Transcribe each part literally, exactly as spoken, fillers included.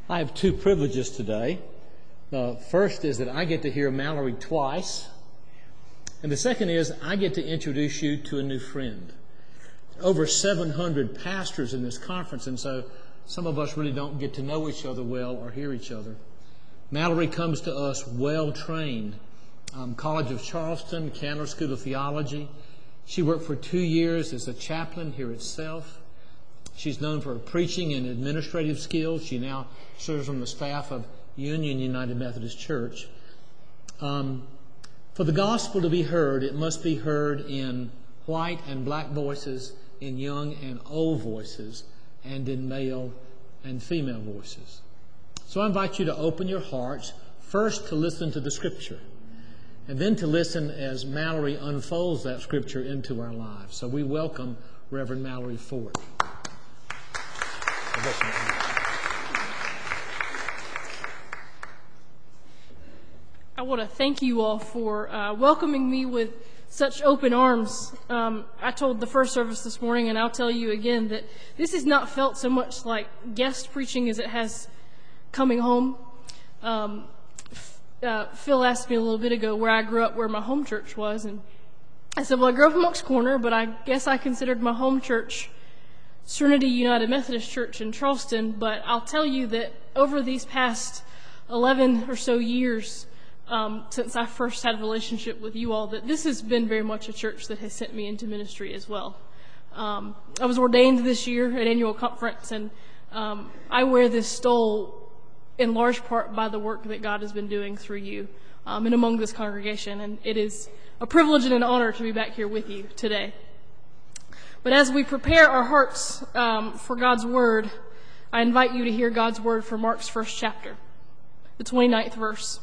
I have two privileges today. The first is that I get to hear Mallory twice. And the second is I get to introduce you to a new friend. Over seven hundred pastors in this conference, and so some of us really don't get to know each other well or hear each other. Mallory comes to us well-trained. Um, College of Charleston, Candler School of Theology. She worked for two years as a chaplain here at Self. She's known for her preaching and administrative skills. She now serves on the staff of Union United Methodist Church. Um, for the gospel to be heard, it must be heard in white and black voices, in young and old voices, and in male and female voices. So I invite you to open your hearts, first to listen to the Scripture, and then to listen as Mallory unfolds that Scripture into our lives. So we welcome Reverend Mallory Fort. I want to thank you all for uh, welcoming me with such open arms. Um, I told the first service this morning, and I'll tell you again, that this has not felt so much like guest preaching as it has coming home. Um, uh, Phil asked me a little bit ago where I grew up, where my home church was, and I said, well, I grew up in Moncks Corner, but I guess I considered my home church Serenity United Methodist Church in Charleston. But I'll tell you that over these past eleven or so years, Um, since I first had a relationship with you all, that this has been very much a church that has sent me into ministry as well. Um, I was ordained this year at annual conference, and um, I wear this stole in large part by the work that God has been doing through you um, and among this congregation, and it is a privilege and an honor to be back here with you today. But as we prepare our hearts um, for God's Word, I invite you to hear God's Word from Mark's first chapter, the twenty-ninth verse.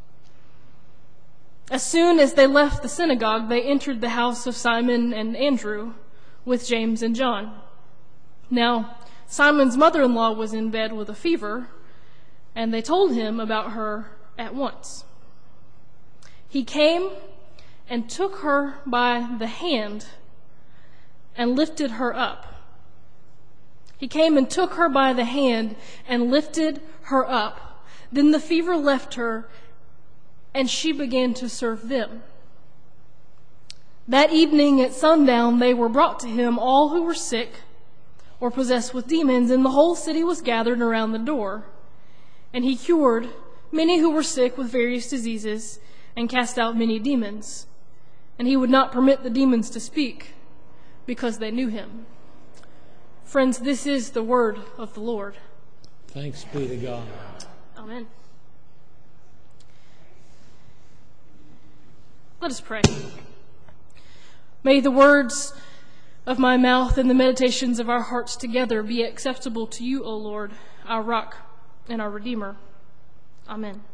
As soon as they left the synagogue, they entered the house of Simon and Andrew with James and John. Now, Simon's mother-in-law was in bed with a fever, and they told him about her at once. He came and took her by the hand and lifted her up. He came and took her by the hand and lifted her up. Then the fever left her, and she began to serve them. That evening at sundown, they were brought to him, all who were sick or possessed with demons, and the whole city was gathered around the door. And he cured many who were sick with various diseases and cast out many demons. And he would not permit the demons to speak, because they knew him. Friends, this is the word of the Lord. Thanks be to God. Amen. Let us pray. May the words of my mouth and the meditations of our hearts together be acceptable to you, O Lord, our rock and our Redeemer. Amen.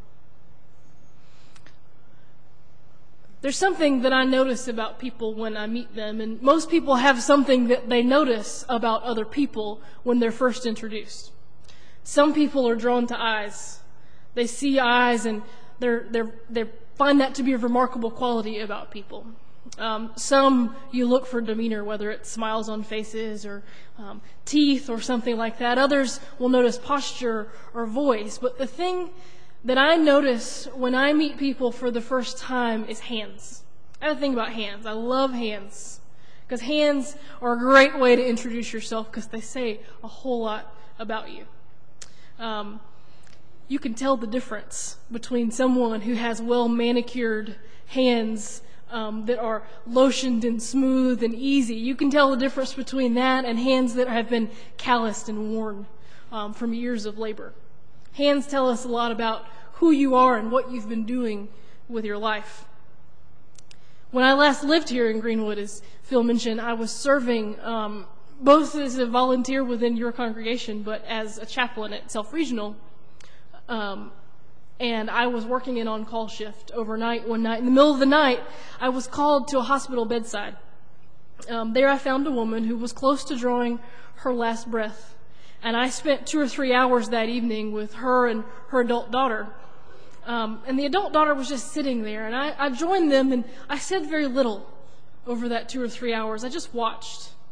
There's something that I notice about people when I meet them, and most people have something that they notice about other people when they're first introduced. Some people are drawn to eyes. They see eyes, and they're they're they're find that to be a remarkable quality about people. Um, some you look for demeanor, whether it's smiles on faces or um, teeth or something like that. Others will notice posture or voice. But the thing that I notice when I meet people for the first time is hands. I have a thing about hands. I love hands, because hands are a great way to introduce yourself, because they say a whole lot about you. Um, You can tell the difference between someone who has well-manicured hands um, that are lotioned and smooth and easy. You can tell the difference between that and hands that have been calloused and worn um, from years of labor. Hands tell us a lot about who you are and what you've been doing with your life. When I last lived here in Greenwood, as Phil mentioned, I was serving um, both as a volunteer within your congregation, but as a chaplain at Self Regional. Um, and I was working an on-call shift overnight one night. In the middle of the night, I was called to a hospital bedside. Um, there I found a woman who was close to drawing her last breath. And I spent two or three hours that evening with her and her adult daughter. Um, and the adult daughter was just sitting there. And I, I joined them, and I said very little over that two or three hours. I just watched.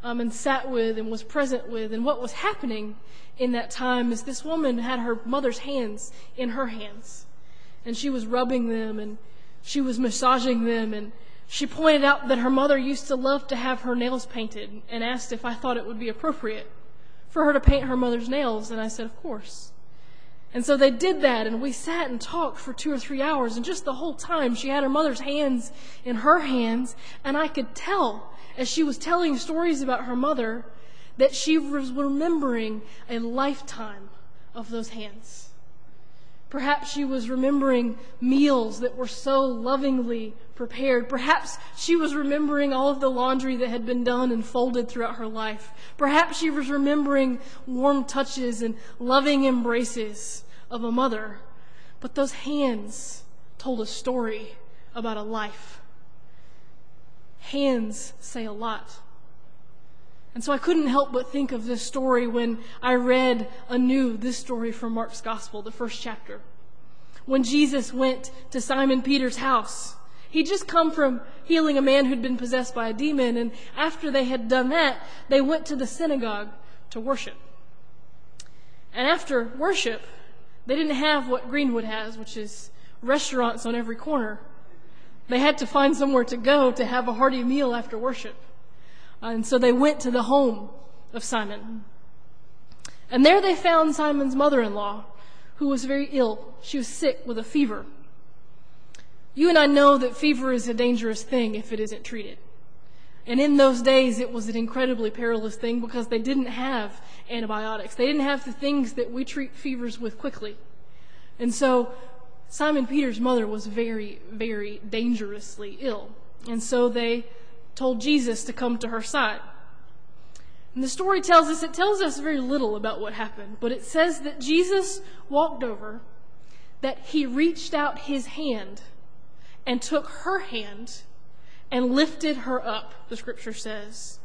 um, and sat with and was present with. And what was happening in that time is this woman had her mother's hands in her hands, and she was rubbing them and she was massaging them, and she pointed out that her mother used to love to have her nails painted and asked if I thought it would be appropriate for her to paint her mother's nails, and I said, of course. And so they did that, and we sat and talked for two or three hours, and just the whole time she had her mother's hands in her hands, and I could tell as she was telling stories about her mother that she was remembering a lifetime of those hands. Perhaps she was remembering meals that were so lovingly prepared. Perhaps she was remembering all of the laundry that had been done and folded throughout her life. Perhaps she was remembering warm touches and loving embraces of a mother. But those hands told a story about a life. Hands say a lot. And so I couldn't help but think of this story when I read anew this story from Mark's Gospel, the first chapter. When Jesus went to Simon Peter's house, he'd just come from healing a man who'd been possessed by a demon, and after they had done that, they went to the synagogue to worship. And after worship, they didn't have what Greenwood has, which is restaurants on every corner. They had to find somewhere to go to have a hearty meal after worship. And so they went to the home of Simon. And there they found Simon's mother-in-law, who was very ill. She was sick with a fever. You and I know that fever is a dangerous thing if it isn't treated. And in those days, it was an incredibly perilous thing because they didn't have antibiotics. They didn't have the things that we treat fevers with quickly. And so Simon Peter's mother was very, very dangerously ill. And so they told Jesus to come to her side. And the story tells us, it tells us very little about what happened, but it says that Jesus walked over, that he reached out his hand and took her hand and lifted her up, the scripture says,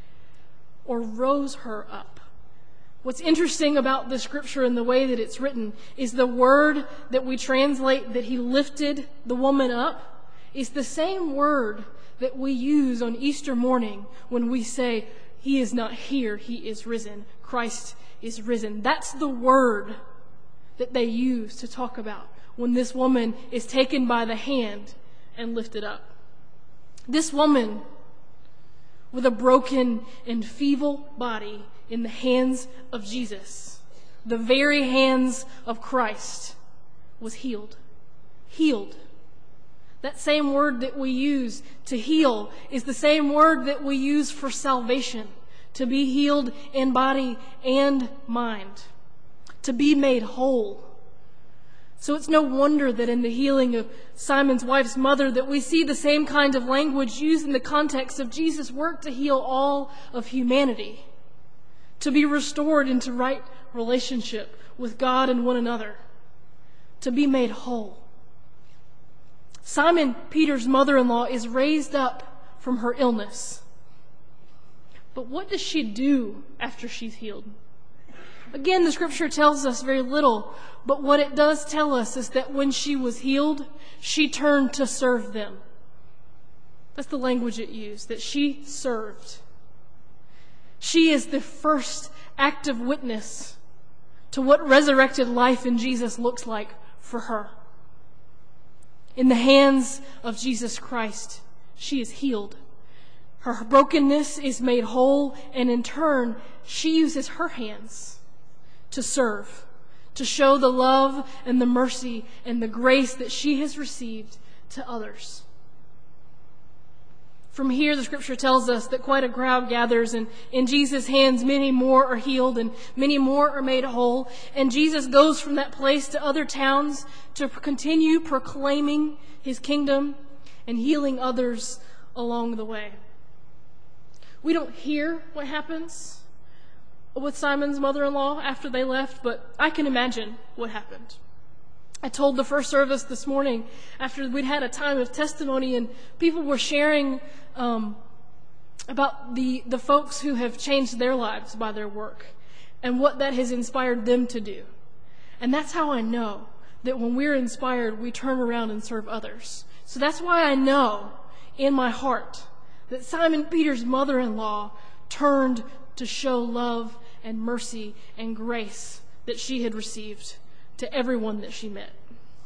or rose her up. What's interesting about the scripture and the way that it's written is the word that we translate that he lifted the woman up is the same word that we use on Easter morning when we say, he is not here, he is risen. Christ is risen. That's the word that they use to talk about when this woman is taken by the hand and lifted up. This woman with a broken and feeble body in the hands of Jesus, the very hands of Christ, was healed. Healed. That same word that we use to heal is the same word that we use for salvation, to be healed in body and mind, to be made whole. So it's no wonder that in the healing of Simon's wife's mother that we see the same kind of language used in the context of Jesus' work to heal all of humanity, to be restored into right relationship with God and one another, to be made whole. Simon Peter's mother-in-law is raised up from her illness. But what does she do after she's healed? Again, the scripture tells us very little, but what it does tell us is that when she was healed, she turned to serve them. That's the language it used, that she served. She is the first active witness to what resurrected life in Jesus looks like for her. In the hands of Jesus Christ, she is healed. Her brokenness is made whole, and in turn, she uses her hands to serve, to show the love and the mercy and the grace that she has received to others. From here, the scripture tells us that quite a crowd gathers, and in Jesus' hands, many more are healed and many more are made whole. And Jesus goes from that place to other towns to continue proclaiming his kingdom and healing others along the way. We don't hear what happens with Simon's mother-in-law after they left, but I can imagine what happened. I told the first service this morning after we'd had a time of testimony and people were sharing um, about the, the folks who have changed their lives by their work and what that has inspired them to do. And that's how I know that when we're inspired, we turn around and serve others. So that's why I know in my heart that Simon Peter's mother-in-law turned to show love and mercy and grace that she had received to everyone that she met.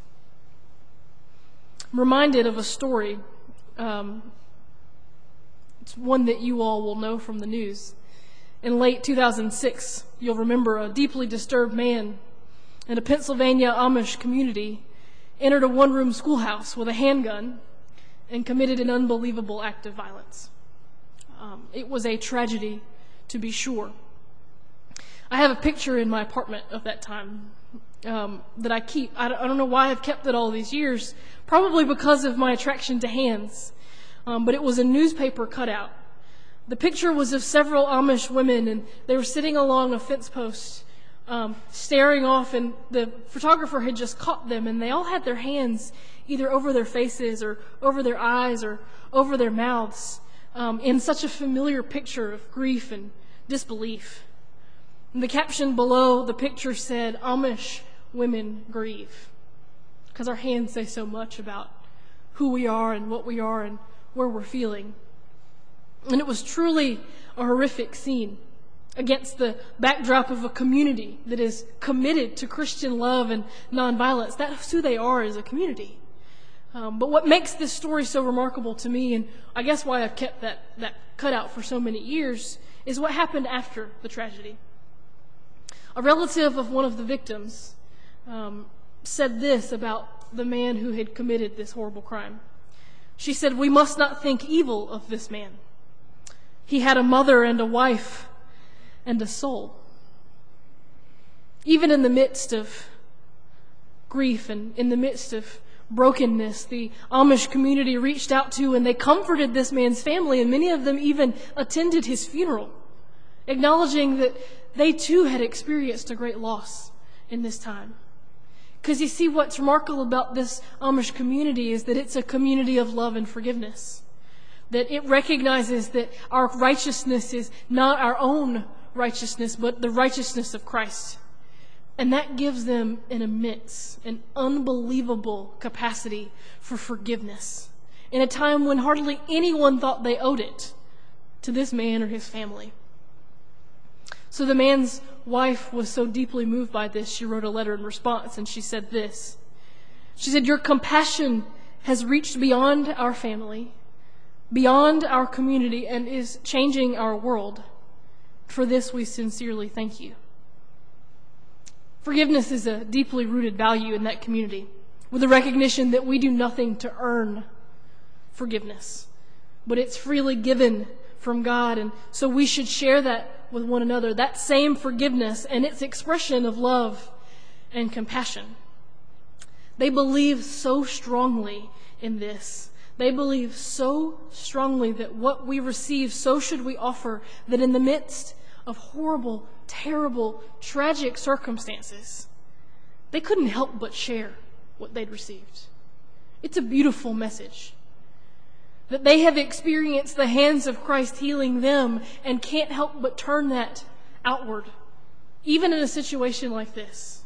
I'm reminded of a story. Um, it's one that you all will know from the news. In late two thousand six, you'll remember a deeply disturbed man in a Pennsylvania Amish community entered a one-room schoolhouse with a handgun and committed an unbelievable act of violence. Um, it was a tragedy, to be sure. I have a picture in my apartment of that time um, that I keep. I don't, I don't know why I've kept it all these years, probably because of my attraction to hands. Um, but it was a newspaper cutout. The picture was of several Amish women, and they were sitting along a fence post, um, staring off, and the photographer had just caught them, and they all had their hands either over their faces or over their eyes or over their mouths um, in such a familiar picture of grief and disbelief. And the caption below the picture said, "Amish women grieve," because our hands say so much about who we are and what we are and where we're feeling. And it was truly a horrific scene against the backdrop of a community that is committed to Christian love and nonviolence. That's who they are as a community. Um, but what makes this story so remarkable to me, and I guess why I've kept that, that cutout for so many years, is what happened after the tragedy. A relative of one of the victims um, said this about the man who had committed this horrible crime. She said, "We must not think evil of this man. He had a mother and a wife and a soul." Even in the midst of grief and in the midst of brokenness, the Amish community reached out to and they comforted this man's family, and many of them even attended his funeral, acknowledging that they too had experienced a great loss in this time. Because you see, what's remarkable about this Amish community is that it's a community of love and forgiveness. That it recognizes that our righteousness is not our own righteousness, but the righteousness of Christ. And that gives them an immense, an unbelievable capacity for forgiveness in a time when hardly anyone thought they owed it to this man or his family. So the man's wife was so deeply moved by this, she wrote a letter in response, and she said this. She said, "Your compassion has reached beyond our family, beyond our community, and is changing our world. For this we sincerely thank you." Forgiveness is a deeply rooted value in that community, with the recognition that we do nothing to earn forgiveness, but it's freely given from God, and so we should share that with one another, that same forgiveness and its expression of love and compassion. They believe so strongly in this. They believe so strongly that what we receive, so should we offer, that in the midst of horrible, terrible, tragic circumstances, they couldn't help but share what they'd received. It's a beautiful message. That they have experienced the hands of Christ healing them and can't help but turn that outward, even in a situation like this.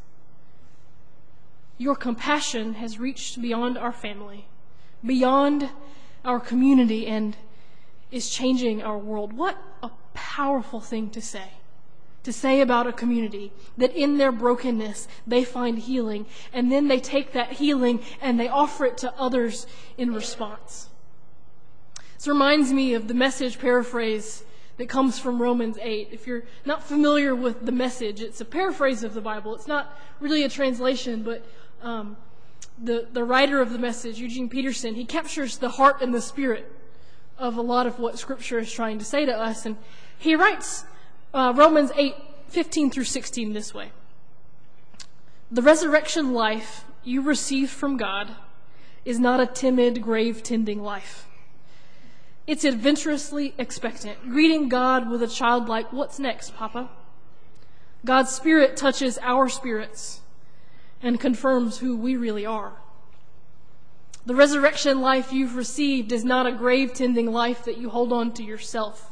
Your compassion has reached beyond our family, beyond our community, and is changing our world. What a powerful thing to say. To say about a community that in their brokenness they find healing, and then they take that healing and they offer it to others in response. This reminds me of the Message paraphrase that comes from Romans eight. If you're not familiar with the Message, it's a paraphrase of the Bible. It's not really a translation, but um, the, the writer of the Message, Eugene Peterson, he captures the heart and the spirit of a lot of what Scripture is trying to say to us. And he writes uh, Romans eight, fifteen through sixteen this way. "The resurrection life you received from God is not a timid, grave-tending life. It's adventurously expectant, greeting God with a childlike, 'What's next, Papa?' God's Spirit touches our spirits and confirms who we really are. The resurrection life you've received is not a grave-tending life that you hold on to yourself,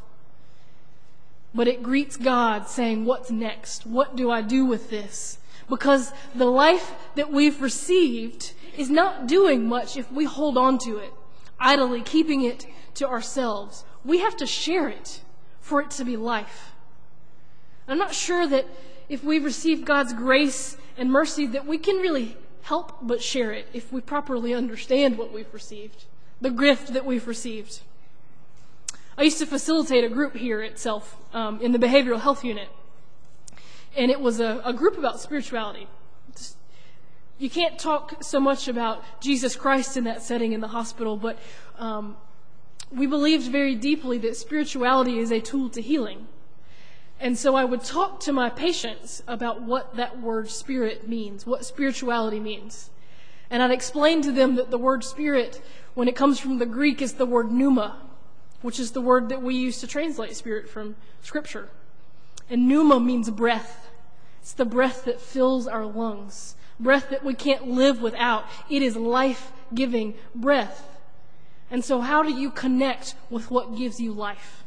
but it greets God saying, 'What's next? What do I do with this?' Because the life that we've received is not doing much if we hold on to it, idly keeping it to ourselves. We have to share it for it to be life. I'm not sure that if we receive God's grace and mercy that we can really help but share it if we properly understand what we've received, the gift that we've received. I used to facilitate a group here at Self um, in the behavioral health unit, and it was a, a group about spirituality. Just, you can't talk so much about Jesus Christ in that setting in the hospital, but um, we believed very deeply that spirituality is a tool to healing. And so I would talk to my patients about what that word spirit means, what spirituality means. And I'd explain to them that the word spirit, when it comes from the Greek, is the word pneuma, which is the word that we use to translate spirit from Scripture. And pneuma means breath. It's the breath that fills our lungs, breath that we can't live without. It is life-giving breath. And so how do you connect with what gives you life?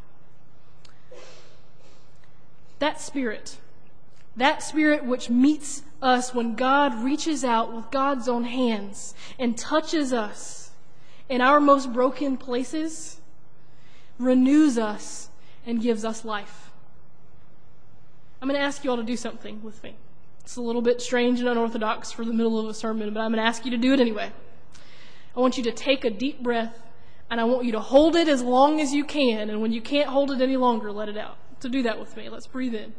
That spirit, that spirit which meets us when God reaches out with God's own hands and touches us in our most broken places, renews us and gives us life. I'm going to ask you all to do something with me. It's a little bit strange and unorthodox for the middle of a sermon, but I'm going to ask you to do it anyway. I want you to take a deep breath, and I want you to hold it as long as you can, and when you can't hold it any longer, let it out. To do that with me, let's breathe in.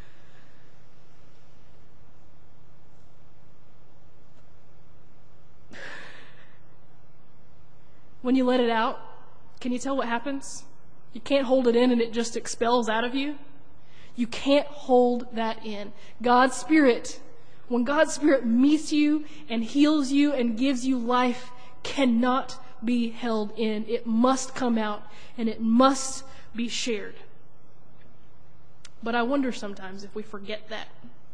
When you let it out, can you tell what happens? You can't hold it in and it just expels out of you. You can't hold that in. God's Spirit, when God's Spirit meets you and heals you and gives you life, cannot be held in. It must come out and it must be shared. But I wonder sometimes if we forget that.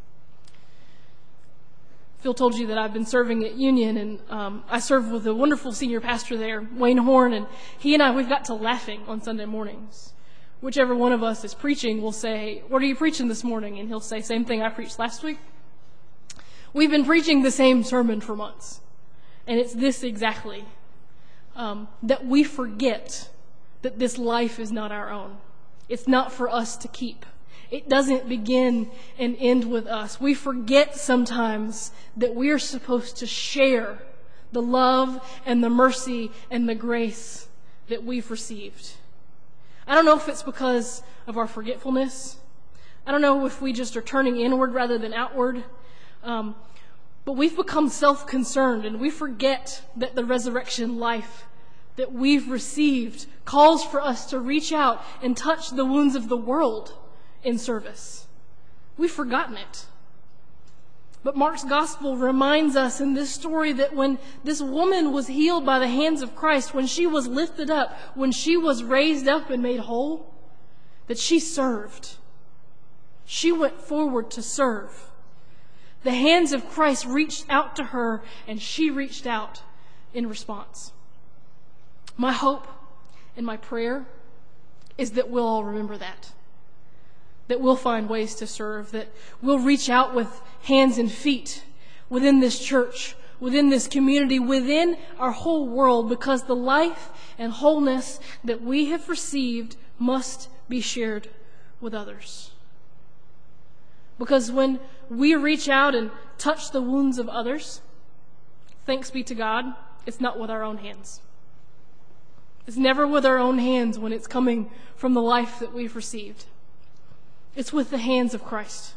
Phil told you that I've been serving at Union, and um, I serve with a wonderful senior pastor there, Wayne Horn, and he and I, we've got to laughing on Sunday mornings. Whichever one of us is preaching will say, "What are you preaching this morning?" And he'll say, "Same thing I preached last week." We've been preaching the same sermon for months, and it's this exactly, um, that we forget that this life is not our own. It's not for us to keep. It doesn't begin and end with us. We forget sometimes that we are supposed to share the love and the mercy and the grace that we've received. I don't know if it's because of our forgetfulness. I don't know if we just are turning inward rather than outward. Um, but we've become self-concerned, and we forget that the resurrection life that we've received calls for us to reach out and touch the wounds of the world in service. We've forgotten it. But Mark's gospel reminds us in this story that when this woman was healed by the hands of Christ, when she was lifted up, when she was raised up and made whole, that she served. She went forward to serve. The hands of Christ reached out to her, and she reached out in response. My hope and my prayer is that we'll all remember that. That we'll find ways to serve, that we'll reach out with hands and feet within this church, within this community, within our whole world, because the life and wholeness that we have received must be shared with others. Because when we reach out and touch the wounds of others, thanks be to God, it's not with our own hands. It's never with our own hands when it's coming from the life that we've received. It's with the hands of Christ.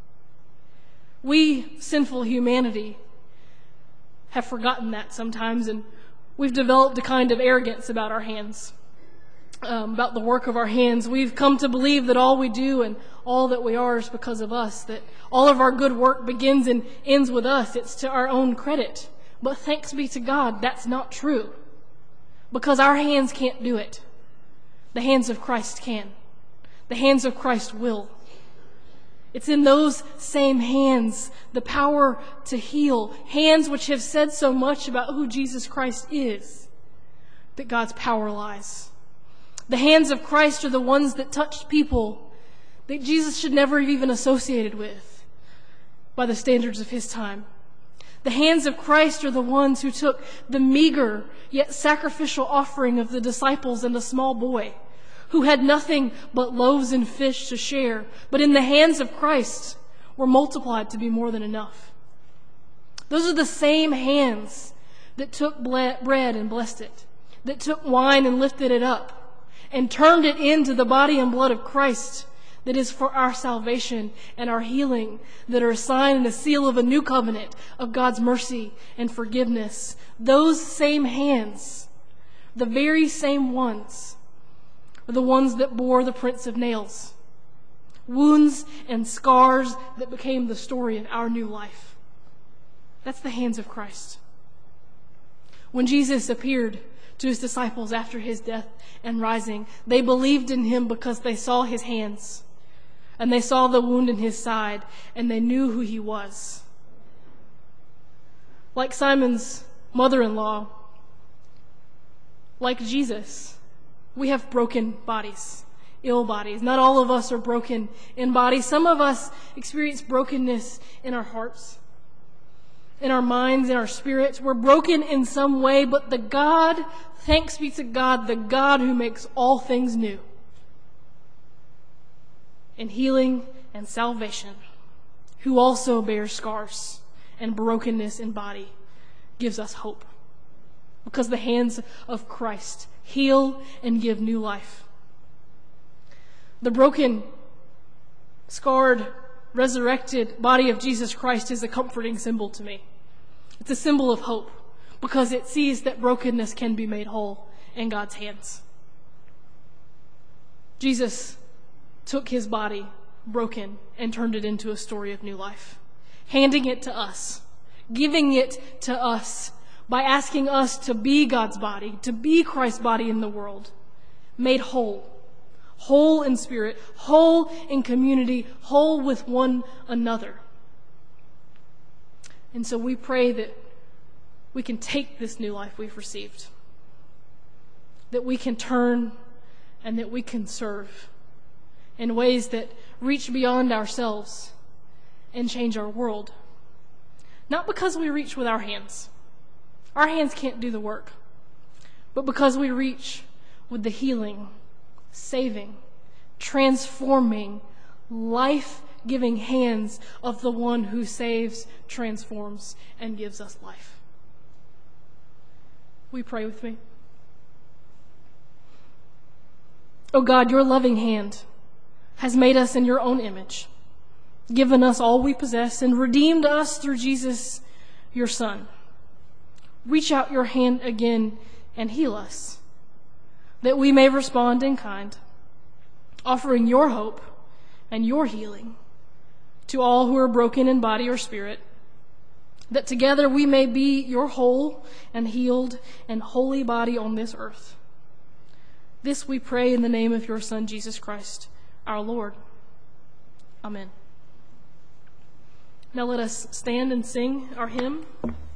We, sinful humanity, have forgotten that sometimes, and we've developed a kind of arrogance about our hands, um, about the work of our hands. We've come to believe that all we do and all that we are is because of us, that all of our good work begins and ends with us. It's to our own credit. But thanks be to God, that's not true, because our hands can't do it. The hands of Christ can. The hands of Christ will. It's in those same hands, the power to heal, hands which have said so much about who Jesus Christ is, that God's power lies. The hands of Christ are the ones that touched people that Jesus should never have even associated with by the standards of his time. The hands of Christ are the ones who took the meager yet sacrificial offering of the disciples and the small boy, who had nothing but loaves and fish to share, but in the hands of Christ were multiplied to be more than enough. Those are the same hands that took bread and blessed it, that took wine and lifted it up, and turned it into the body and blood of Christ, that is for our salvation and our healing, that are a sign and a seal of a new covenant of God's mercy and forgiveness. Those same hands, the very same ones, are the ones that bore the prints of nails, wounds and scars that became the story of our new life. That's the hands of Christ. When Jesus appeared to his disciples after his death and rising, they believed in him because they saw his hands, and they saw the wound in his side, and they knew who he was. Like Simon's mother-in-law, like Jesus, we have broken bodies, ill bodies. Not all of us are broken in body. Some of us experience brokenness in our hearts, in our minds, in our spirits. We're broken in some way, but the God, thanks be to God, the God who makes all things new, in healing and salvation, who also bears scars and brokenness in body, gives us hope. Because the hands of Christ heal and give new life. The broken, scarred, resurrected body of Jesus Christ is a comforting symbol to me. It's a symbol of hope because it sees that brokenness can be made whole in God's hands. Jesus took his body, broken, and turned it into a story of new life, handing it to us, giving it to us by asking us to be God's body, to be Christ's body in the world, made whole, whole in spirit, whole in community, whole with one another. And so we pray that we can take this new life we've received, that we can turn and that we can serve in ways that reach beyond ourselves and change our world. Not because we reach with our hands. Our hands can't do the work. But because we reach with the healing, saving, transforming, life-giving hands of the one who saves, transforms, and gives us life. Will you pray with me? Oh God, your loving hand has made us in your own image, given us all we possess, and redeemed us through Jesus, your Son. Reach out your hand again and heal us, that we may respond in kind, offering your hope and your healing to all who are broken in body or spirit, that together we may be your whole and healed and holy body on this earth. This we pray in the name of your Son, Jesus Christ, our Lord. Amen. Now let us stand and sing our hymn.